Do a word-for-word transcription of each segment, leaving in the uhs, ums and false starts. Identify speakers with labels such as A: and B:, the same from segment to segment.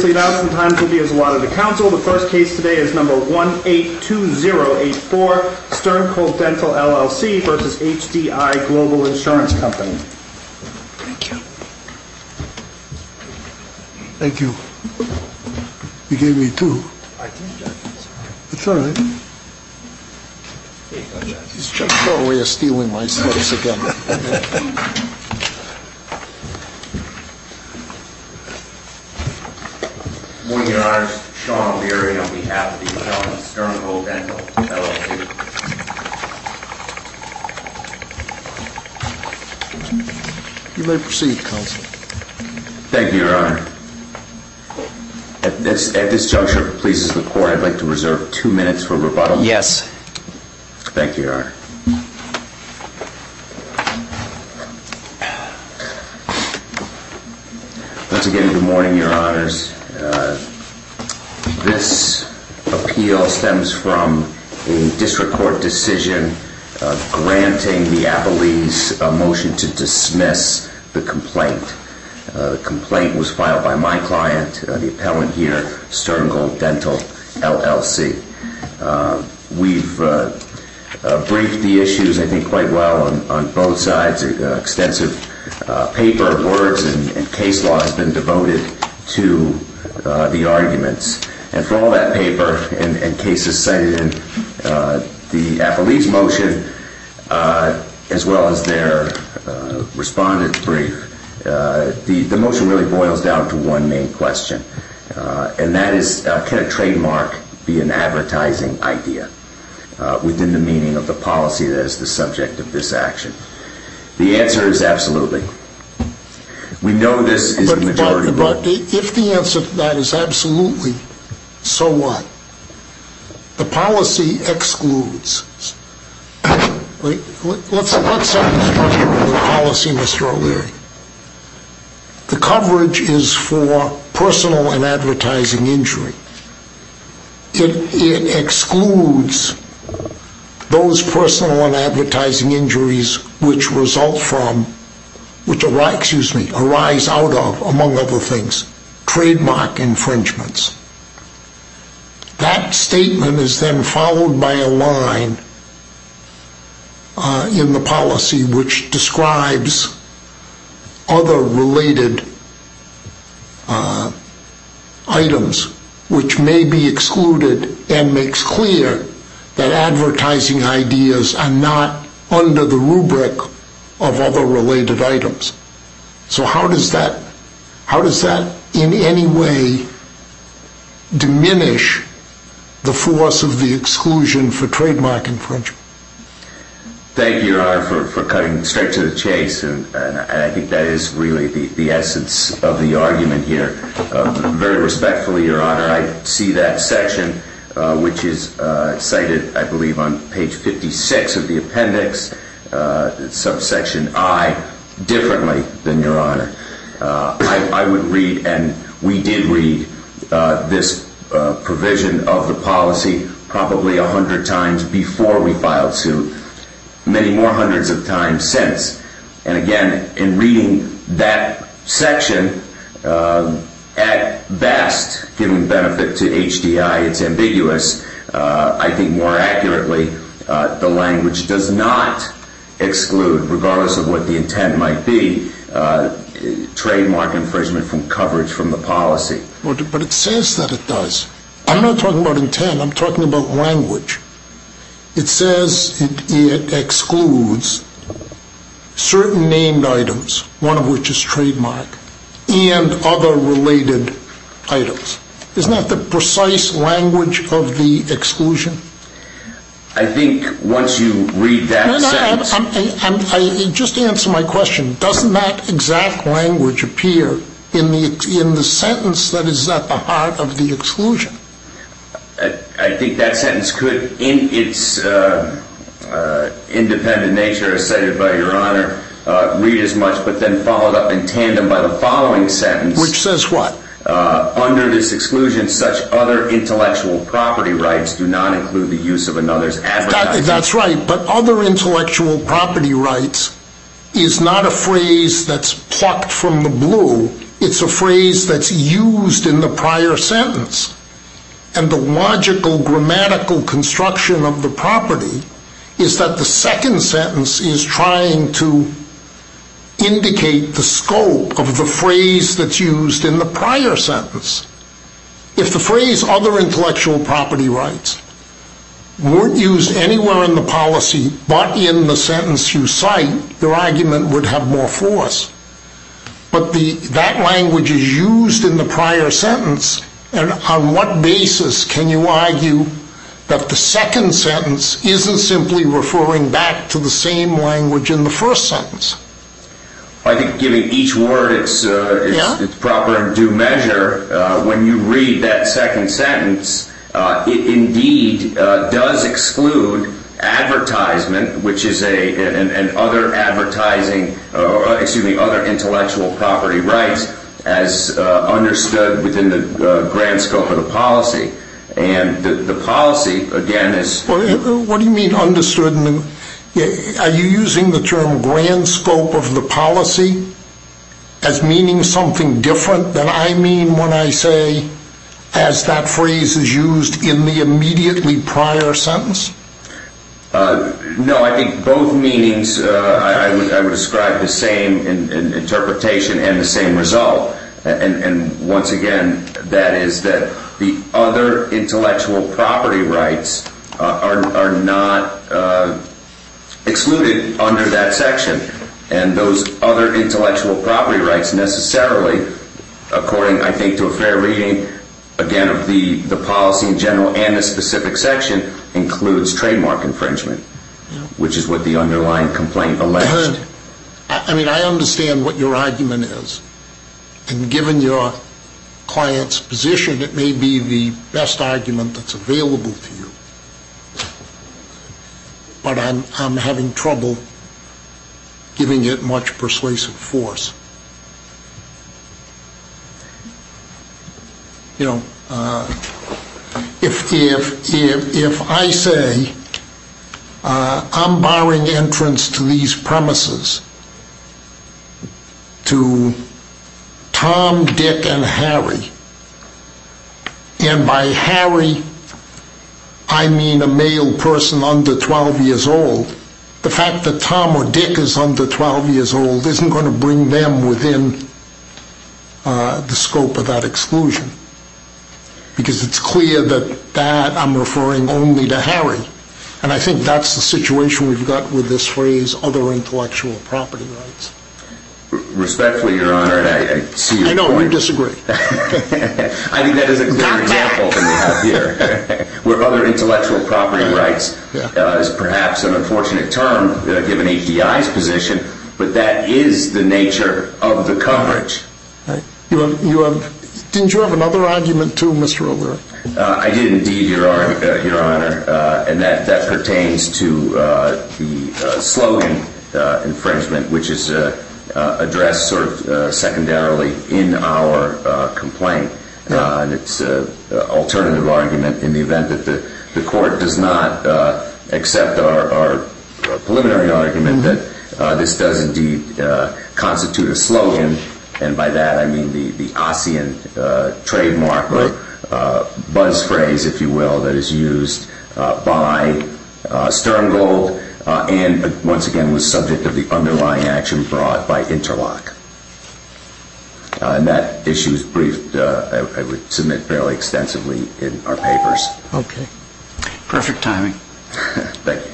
A: previously announced, and times will be as allotted to counsel. The first case today is number one eight two zero eight four, Sterncold Dental L L C versus H D I Global Insurance Company.
B: Thank you. Thank you. You gave me two.
C: I did, Judge.
B: It's all right.
C: Here you go, Judge.
B: He's just no way of stealing my slips again.
D: Morning, Your Honor. Sean O'Leary on behalf of the appellant Sterncold Dental L L C.
B: You may proceed, counsel.
D: Thank you, Your Honor. At this, at this juncture, if it pleases the court, I'd like to reserve two minutes for rebuttal.
C: Yes.
D: Thank you, Your Honor. Once again, good morning, Your Honors. Uh, this appeal stems from a district court decision uh, granting the appellee's uh, motion to dismiss the complaint. Uh, the complaint was filed by my client, uh, the appellant here, Sterncold Dental L L C. Uh, we've uh, uh, briefed the issues, I think, quite well on, on both sides. Uh, extensive uh, paper, words, and, and case law has been devoted to uh, the arguments. And for all that paper and, and cases cited in uh, the appellee's motion, uh, as well as their uh, respondent brief, Uh, the, the motion really boils down to one main question, uh, and that is, uh, can a trademark be an advertising idea uh, within the meaning of the policy that is the subject of this action? The answer is absolutely. We know this is
B: but,
D: the majority.
B: But, but if the answer to that is absolutely, so what? The policy excludes. Let's, let's set the structure of the policy, Mister O'Leary. The coverage is for personal and advertising injury. It, it excludes those personal and advertising injuries which result from, which arise, excuse me, arise out of, among other things, trademark infringements. That statement is then followed by a line uh, in the policy which describes other related uh, items which may be excluded, and makes clear that advertising ideas are not under the rubric of other related items. So how does that, how does that in any way diminish the force of the exclusion for trademark infringement?
D: Thank you, Your Honor, for, for cutting straight to the chase, and, and I think that is really the, the essence of the argument here. Uh, very respectfully, Your Honor, I see that section, uh, which is uh, cited, I believe, on page fifty-six of the appendix, uh, subsection I, differently than Your Honor. Uh, I, I would read, and we did read, uh, this uh, provision of the policy probably a hundred times before we filed suit, many more hundreds of times since. And again, in reading that section, uh, at best, giving benefit to H D I, it's ambiguous. Uh, I think more accurately, uh, the language does not exclude, regardless of what the intent might be, uh, trademark infringement from coverage from the policy.
B: But it says that it does. I'm not talking about intent, I'm talking about language. It says it, it excludes certain named items, one of which is trademark, and other related items. Isn't that the precise language of the exclusion?
D: I think once you read that
B: no, no,
D: sentence...
B: I'm, I'm, I'm, I, just answer my question. Doesn't that exact language appear in the, in the sentence that is at the heart of the exclusion?
D: I think that sentence could, in its uh, uh, independent nature, as cited by Your Honor, uh, read as much, but then followed up in tandem by the following sentence.
B: Which says what?
D: Uh, under this exclusion, such other intellectual property rights do not include the use of another's advertising.
B: That, that's right, but other intellectual property rights is not a phrase that's plucked from the blue. It's a phrase that's used in the prior sentence. And the logical grammatical construction of the property is that the second sentence is trying to indicate the scope of the phrase that's used in the prior sentence. If the phrase other intellectual property rights weren't used anywhere in the policy but in the sentence you cite, your argument would have more force. But the, that language is used in the prior sentence, and on what basis can you argue that the second sentence isn't simply referring back to the same language in the first sentence?
D: I think giving each word its, uh, its,
B: yeah.
D: its proper and due measure, uh, when you read that second sentence, uh, it indeed uh, does exclude advertisement, which is a and, and other advertising, or excuse me, other intellectual property rights, as uh, understood within the uh, grand scope of the policy. And the, the policy, again, is...
B: Well, what do you mean understood? In the, are you using the term grand scope of the policy as meaning something different than I mean when I say, as that phrase is used in the immediately prior sentence?
D: Uh, no, I think both meanings, uh, I, I, would, I would ascribe the same in, in interpretation and the same result. And, and once again, that is that the other intellectual property rights uh, are, are not uh, excluded under that section. And those other intellectual property rights necessarily, according, I think, to a fair reading, again, of the, the policy in general and the specific section, includes trademark infringement, yeah. which is what the underlying complaint alleged.
B: I mean, I understand what your argument is. And given your client's position, it may be the best argument that's available to you. But I'm, I'm having trouble giving it much persuasive force. You know, uh, if, if, if, if I say uh, I'm barring entrance to these premises to Tom, Dick, and Harry, and by Harry I mean a male person under twelve years old, the fact that Tom or Dick is under twelve years old isn't going to bring them within uh, the scope of that exclusion. Because it's clear that that I'm referring only to Harry. And I think that's the situation we've got with this phrase, other intellectual property rights.
D: Respectfully, Your Honor, and I, I see your
B: I know,
D: point.
B: you disagree.
D: I think that is a clear example that we have here, where other intellectual property right. rights yeah. uh, is perhaps an unfortunate term, uh, given H D I's position, but that is the nature of the coverage.
B: Right. You have, you have, didn't you have another argument too, Mister O'Leary?
D: Uh, I did indeed, Your, uh, Your Honor, uh, and that, that pertains to uh, the uh, slogan uh, infringement, which is uh, uh, addressed sort of uh, secondarily in our uh, complaint. Yeah. Uh, and it's an uh, alternative argument in the event that the, the court does not uh, accept our, our preliminary argument mm-hmm. that uh, this does indeed uh, constitute a slogan, and by that I mean the, the ASEAN uh, trademark right. or uh, buzz phrase, if you will, that is used uh, by uh, Sterngold uh, and uh, once again was subject of the underlying action brought by Interlock. Uh, and that issue is briefed, uh, I, I would submit fairly extensively in our papers.
B: Okay.
E: Perfect timing.
D: Thank you.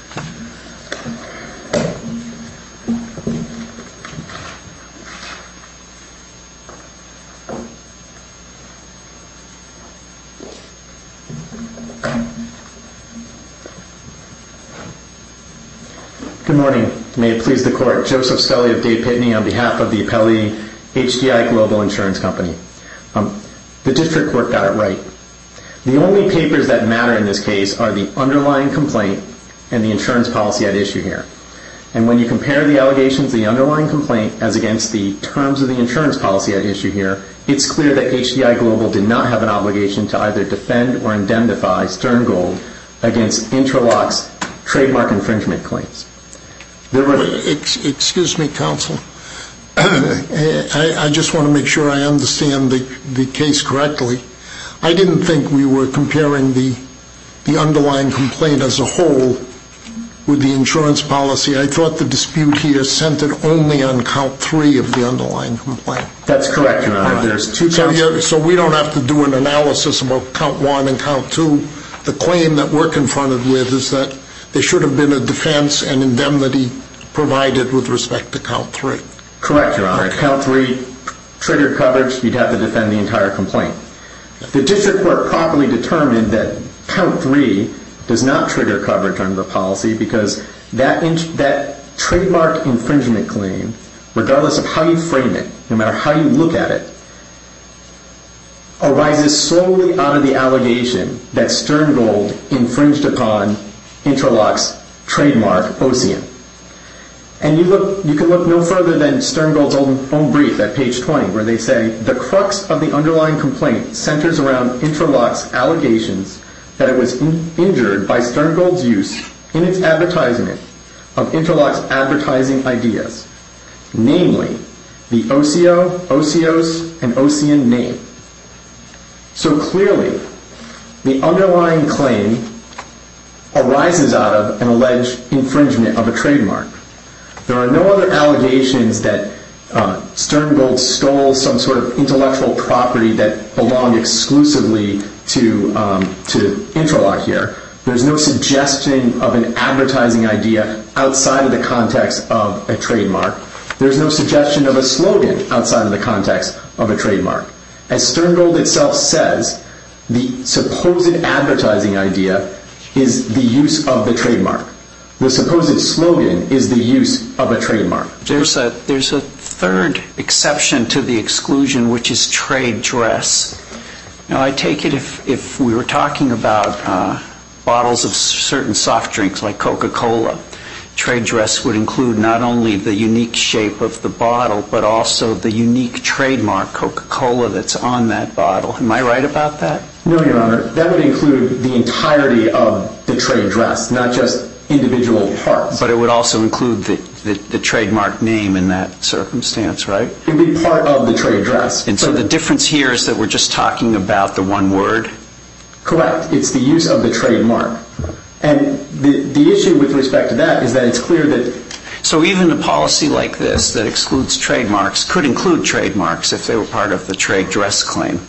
F: Good morning. May it please the Court. Joseph Scully of Dade Pitney on behalf of the appellee H D I Global Insurance Company. Um, the District Court got it right. The only papers that matter in this case are the underlying complaint and the insurance policy at issue here. And when you compare the allegations of the underlying complaint as against the terms of the insurance policy at issue here, it's clear that H D I Global did not have an obligation to either defend or indemnify Sterngold against Interlock's trademark infringement claims. There were
B: Excuse me, counsel. I, I just want to make sure I understand the, the case correctly. I didn't think we were comparing the, the underlying complaint as a whole with the insurance policy. I thought the dispute here centered only on count three of the underlying complaint.
F: That's correct, Your Honor.
B: Right.
F: There's two
B: so,
F: counts.
B: yeah, so we don't have to do an analysis about count one and count two. The claim that we're confronted with is that there should have been a defense and indemnity provided with respect to count three.
F: Correct, Your Honor.
B: Okay.
F: Count three triggered coverage. You'd have to defend the entire complaint. The district court properly determined that count three does not trigger coverage under the policy because that in, that trademark infringement claim, regardless of how you frame it, no matter how you look at it, arises solely out of the allegation that Stern Gold infringed upon Intralock's trademark, Ocean. And you look, you can look no further than Stern Gold's own, own brief at page twenty, where they say, the crux of the underlying complaint centers around Intralock's allegations that it was in, injured by Stern Gold's use in its advertisement of Intralock's advertising ideas, namely the Ocio, Ocios, and Ocean name. So clearly, the underlying claim arises out of an alleged infringement of a trademark. There are no other allegations that uh, Stern Gold stole some sort of intellectual property that belonged exclusively to um, to Intralock here. There's no suggestion of an advertising idea outside of the context of a trademark. There's no suggestion of a slogan outside of the context of a trademark. As Stern Gold itself says, the supposed advertising idea is the use of the trademark. The supposed slogan is the use of a trademark.
E: There's a there's a third exception to the exclusion, which is trade dress. Now, I take it if, if we were talking about uh, bottles of certain soft drinks like Coca-Cola, trade dress would include not only the unique shape of the bottle, but also the unique trademark Coca-Cola that's on that bottle. Am I right about that?
F: No, Your Honor. That would include the entirety of the trade dress, not just individual parts.
E: But it would also include the, the, the trademark name in that circumstance, right?
F: It would be part of the trade dress.
E: And so the difference here is that we're just talking about the one word?
F: Correct. It's the use of the trademark. And the, the issue with respect to that is that it's clear that...
E: So even a policy like this that excludes trademarks could include trademarks if they were part of the trade dress claim?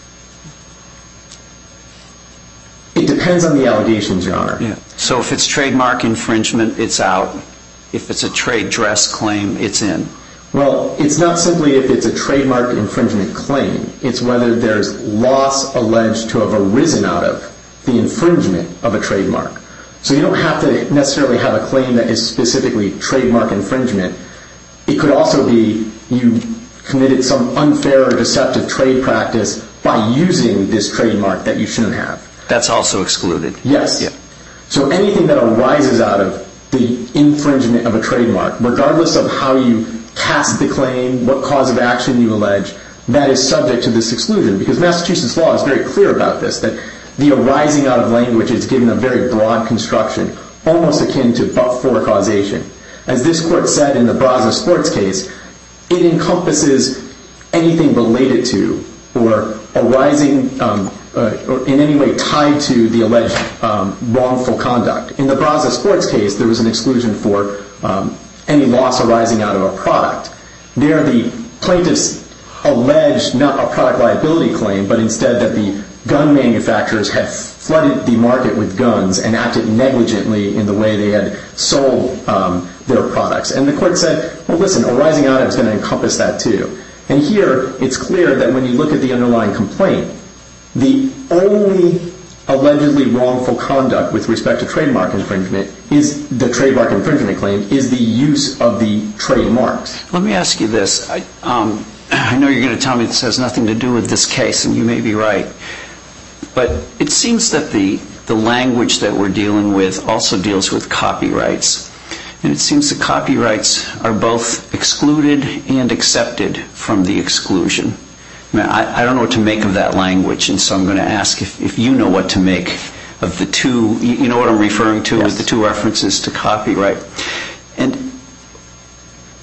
F: It depends on the allegations, Your Honor.
E: Yeah. So if it's trademark infringement, it's out. If it's a trade dress claim, it's in.
F: Well, it's not simply if it's a trademark infringement claim. It's whether there's loss alleged to have arisen out of the infringement of a trademark. So you don't have to necessarily have a claim that is specifically trademark infringement. It could also be you committed some unfair or deceptive trade practice by using this trademark that you shouldn't have.
E: That's also excluded?
F: Yes.
E: Yeah.
F: So anything that arises out of the infringement of a trademark, regardless of how you cast the claim, what cause of action you allege, that is subject to this exclusion. Because Massachusetts law is very clear about this, that the arising out of language is given a very broad construction, almost akin to but-for causation. As this court said in the Brazos Sports case, it encompasses anything related to or arising um, uh, or in any way tied to the alleged um, wrongful conduct. In the Brazos Sports case, there was an exclusion for um, any loss arising out of a product. There, the plaintiffs alleged not a product liability claim, but instead that the gun manufacturers had flooded the market with guns and acted negligently in the way they had sold um, their products. And the court said, well, listen, arising out of is going to encompass that too. And here, it's clear that when you look at the underlying complaint, the only allegedly wrongful conduct with respect to trademark infringement is the trademark infringement claim, is the use of the trademarks.
E: Let me ask you this. I, um, I know you're going to tell me this has nothing to do with this case, and you may be right. But it seems that the, the language that we're dealing with also deals with copyrights. And it seems the copyrights are both excluded and accepted from the exclusion. I mean, I, I don't know what to make of that language, and so I'm going to ask if, if you know what to make of the two, you, you know what I'm referring to
F: yes.
E: with the two references to copyright. And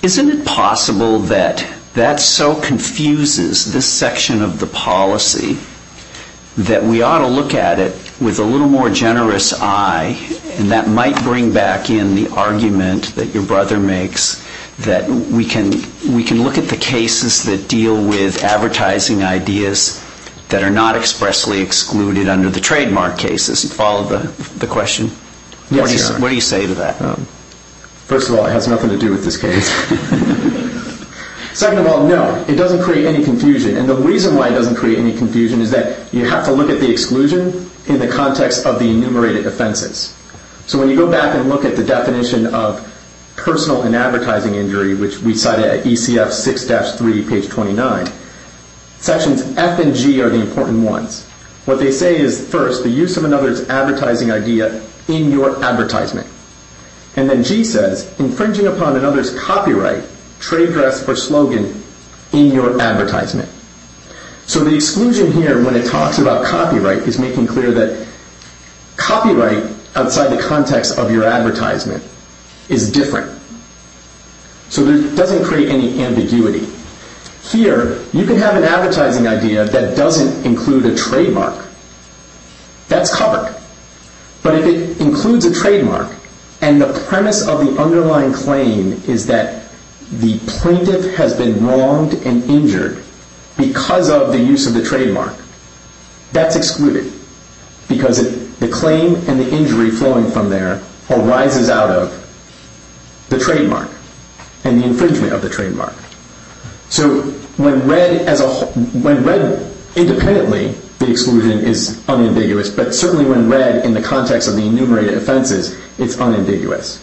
E: Isn't it possible that that so confuses this section of the policy that we ought to look at it with a little more generous eye, and that might bring back in the argument that your brother makes that we can we can look at the cases that deal with advertising ideas that are not expressly excluded under the trademark cases? You follow the the question?
F: Yes,
E: what, do you,
F: Your Honor.
E: what do you say to that?
F: Um, first of all, it has nothing to do with this case. Second of all, no, it doesn't create any confusion. And the reason why it doesn't create any confusion is that you have to look at the exclusion in the context of the enumerated offenses. So when you go back and look at the definition of personal and advertising injury, which we cited at E C F six dash three, page twenty-nine, sections F and G are the important ones. What they say is, first, the use of another's advertising idea in your advertisement. And then G says, infringing upon another's copyright, trade dress, or slogan in your advertisement. So the exclusion here, when it talks about copyright, is making clear that copyright outside the context of your advertisement is different. So it doesn't create any ambiguity. Here, you can have an advertising idea that doesn't include a trademark. That's covered. But if it includes a trademark, and the premise of the underlying claim is that the plaintiff has been wronged and injured because of the use of the trademark, that's excluded, because it, the claim and the injury flowing from there arises out of the trademark and the infringement of the trademark. So when read as a when read independently, the exclusion is unambiguous, but certainly when read in the context of the enumerated offenses, it's unambiguous.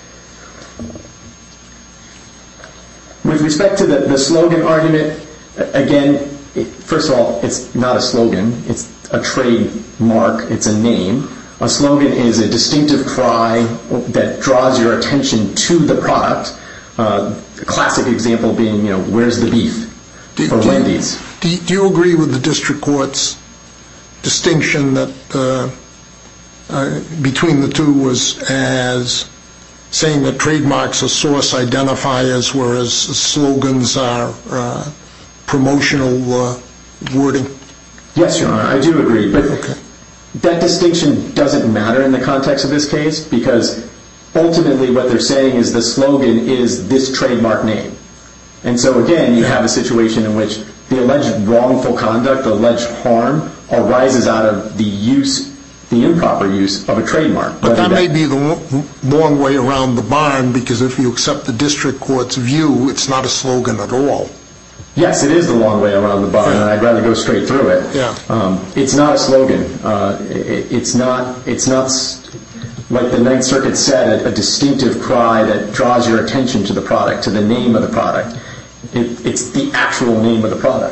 F: With respect to the, the slogan argument, again, it, first of all, it's not a slogan. It's a trademark. It's a name. A slogan is a distinctive cry that draws your attention to the product. Uh, a classic example being, you know, where's the beef?
B: Do,
F: or
B: do,
F: Wendy's.
B: Do, do you agree with the district court's distinction that uh, uh, between the two was as saying that trademarks are source identifiers, whereas slogans are uh, promotional uh, wording?
F: Yes, Your Honor, I do agree. But
B: okay.
F: That distinction doesn't matter in the context of this case, because ultimately what they're saying is the slogan is this trademark name. And so again, you have a situation in which the alleged wrongful conduct, the alleged harm, arises out of the use, the improper use of a trademark.
B: But that, that may be the long way around the barn, because if you accept the district court's view, it's not a slogan at all.
F: Yes, it is the long way around the barn, yeah. And I'd rather go straight through it.
B: Yeah.
F: Um, it's not a slogan. Uh, it, it's not. It's not like the Ninth Circuit said, a, a distinctive cry that draws your attention to the product, to the name of the product. It, it's the actual name of the product.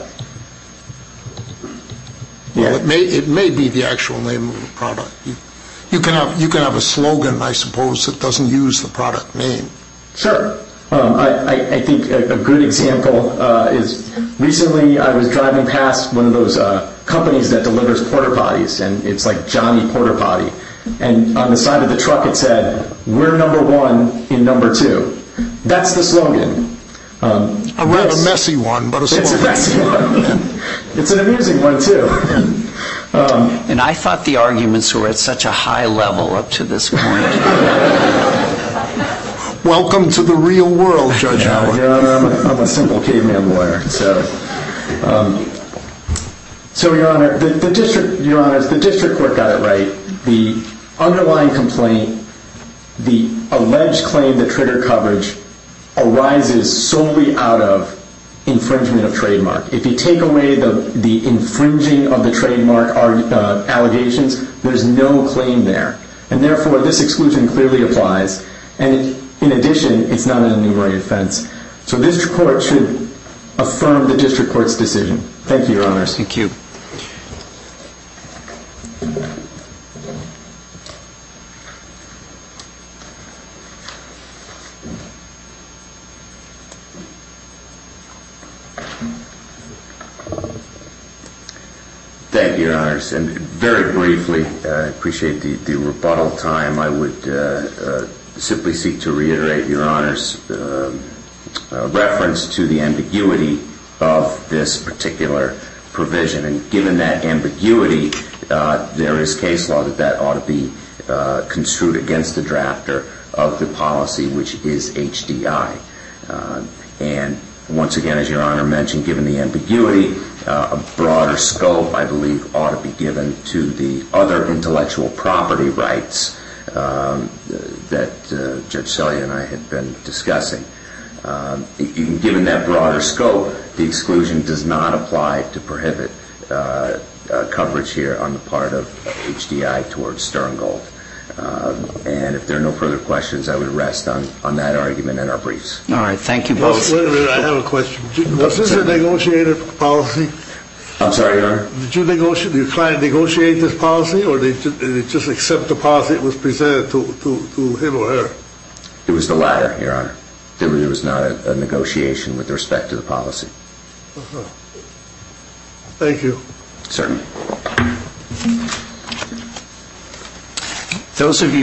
B: Well,
F: Yeah.
B: it may it may be the actual name of the product. You, you can have you can have a slogan, I suppose, that doesn't use the product name.
F: Sure. Um, I, I, I think a, a good example uh, is recently I was driving past one of those uh, companies that delivers porta potties, and it's like Johnny Porta Potty. And on the side of the truck it said, "We're number one in number two." That's the slogan. Um,
B: A rather messy one, but a slogan.
F: It's a messy one. It's an amusing one too. Um,
E: and I thought the arguments were at such a high level up to this point.
B: Welcome to the real world, Judge
F: yeah,
B: Howard.
F: Your Honor, I'm a, I'm a simple caveman lawyer. So, um, so Your Honor, the, the district, Your Honors, the district court got it right. The underlying complaint, the alleged claim that triggered coverage, arises solely out of infringement of trademark. If you take away the the infringing of the trademark uh, allegations, there's no claim there, and therefore this exclusion clearly applies. And it, in addition, it's not an enumerated offense. So this court should affirm the district court's decision. Thank you, Your Honors.
E: Thank you.
D: Thank you, Your Honors. And very briefly, I uh, appreciate the, the rebuttal time. I would uh, uh, simply seek to reiterate, Your Honors, uh, uh, reference to the ambiguity of this particular provision. And given that ambiguity, uh, there is case law that that ought to be uh, construed against the drafter of the policy, which is H D I. Uh, and once again, as Your Honor mentioned, given the ambiguity, uh, a broader scope, I believe, ought to be given to the other intellectual property rights um, that uh, Judge Selye and I had been discussing. Um, even given that broader scope, the exclusion does not apply to prohibit uh, uh, coverage here on the part of H D I towards Sterngold. Um, and if there are no further questions, I would rest on, on that argument in our briefs.
E: All right, thank you both.
G: Wait a minute, I have a question. Was this a negotiated policy?
D: I'm sorry, Your Honor?
G: Did you negotiate, did your client negotiate this policy, or did you, did it just accept the policy that was presented to, to, to him or her?
D: It was the latter, Your Honor. There was, there was not a, a negotiation with respect to the policy.
G: Uh-huh. Thank you.
D: Certainly.
E: Those of you